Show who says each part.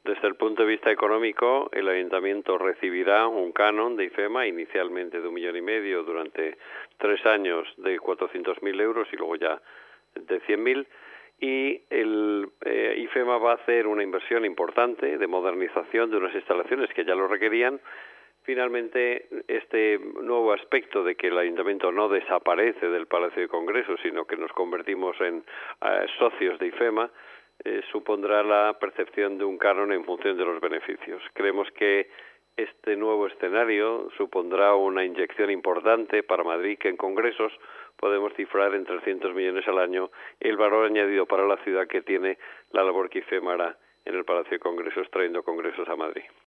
Speaker 1: Desde el punto de vista económico, el ayuntamiento recibirá un canon de IFEMA, inicialmente de 1,5 millones durante 3 años de 400.000 euros y luego ya de 100.000, y el IFEMA va a hacer una inversión importante de modernización de unas instalaciones que ya lo requerían. Finalmente, este nuevo aspecto de que el ayuntamiento no desaparece del Palacio de Congresos, sino que nos convertimos en socios de IFEMA, supondrá la percepción de un canon en función de los beneficios. Creemos que este nuevo escenario supondrá una inyección importante para Madrid, que en congresos podemos cifrar en 300 millones al año el valor añadido para la ciudad que tiene la labor que IFEMA hará en el Palacio de Congresos, trayendo congresos a Madrid.